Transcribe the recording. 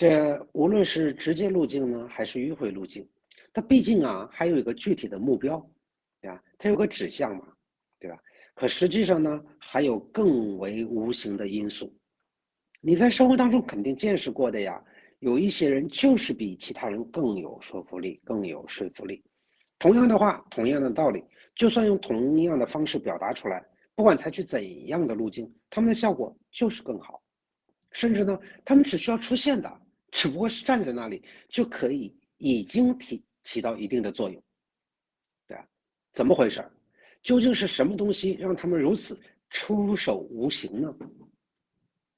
这无论是直接路径呢，还是迂回路径，它毕竟还有一个具体的目标，对吧？它有个指向嘛，对吧？可实际上呢，还有更为无形的因素。你在生活当中肯定见识过的呀，有一些人就是比其他人更有说服力，更有说服力。同样的话，同样的道理，就算用同样的方式表达出来，不管采取怎样的路径，他们的效果就是更好。甚至呢，他们只需要出现的，只不过是站在那里就可以已经起到一定的作用，对吧？怎么回事？究竟是什么东西让他们如此出手无形呢？